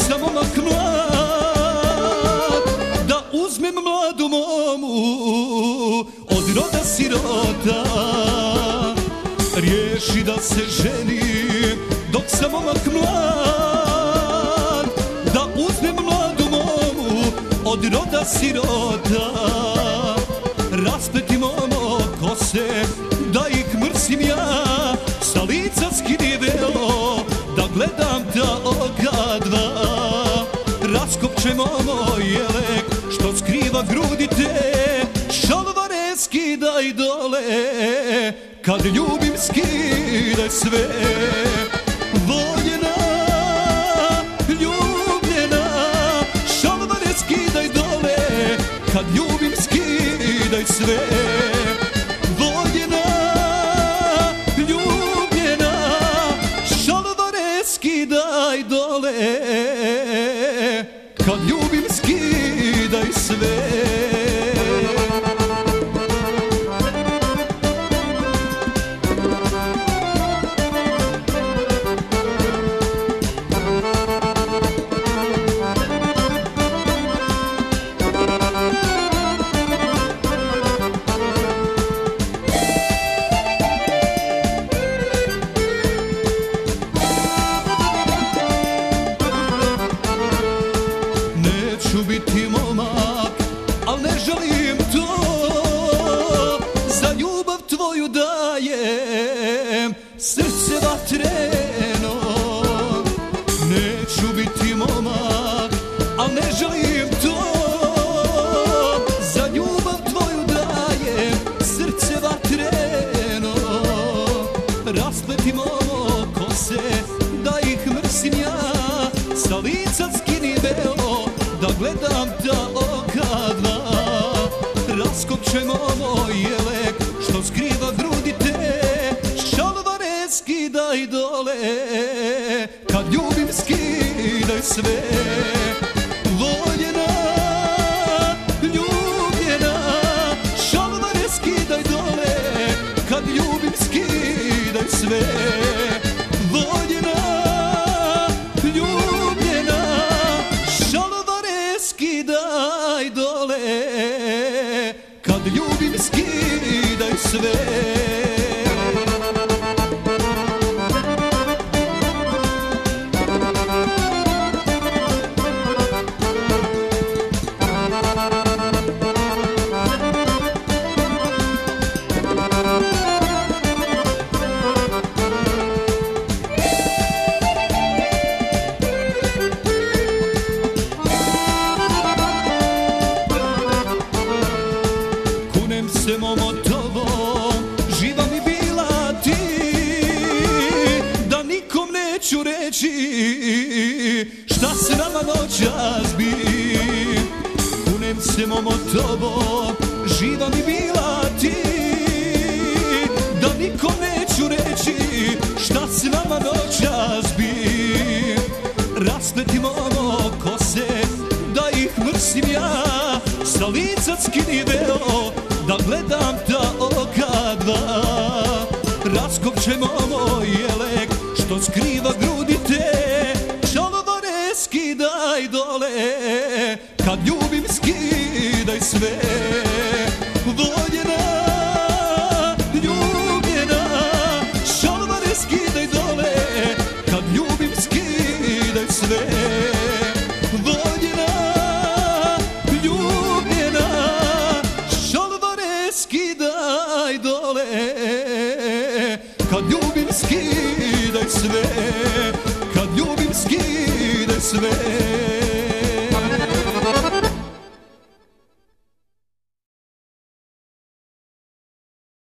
sam omak mlad, da uzmem mladu momu od roda sirota. Riješi da se ženim dok sam omak mlad, da uzmem mladu momu od roda sirota. Raspeti momo kose, da ih mrsim ja, sa lica skini velo, da gledam ta oka dva. Raskopče momo jelek, što skriva grudi te, šalvare skidaj dole, kad ljubim skidaj sve. Voljena, ljubljena, šalvare skidaj dole, kad ljubim skidaj sve. Voljena, ljubljena, šalvare skidaj dole, kad ljubim skidaj sve. Neću biti momak, al ne želim to, za ljubav tvoju dajem srce vatreno. Neću biti momak, al ne želim to, za ljubav tvoju dajem srce vatreno. Raspleti momo kose, da ih mrsim ja, sa lica skini velo, da gledam ta oka dva. Raskopče momo jelek, što skriva grudi te, šalvare skidaj dole, kad ljubim skidaj sve. Voljena, ljubljena, šalvare skidaj dole, kad ljubim skidaj sve. Voljena, ljubljena, šalvare skidaj dole, kad ljubim skidaj sve. Kunem se momo tobom, živa mi bila ti, da nikom neću reći šta se nama noćas bi. Kunem se momo tobom, živa mi bila ti, da nikom neću reći šta se nama noćas bi. Raspleti momo kose, da ih mrsim ja, sa lica skini velo, da gledam ta oka dva. Raskopče momo jelek, što skriva grudi te, šalvare skidaj dole, kad ljubim skidaj sve. Voljena, ljubljena, šalvare skidaj dole, kad ljubim skidaj sve. Voljena, ljubljena, šalvare skidaj dole, kad ljubim skidaj sve. Kad ljubim skidaj sve.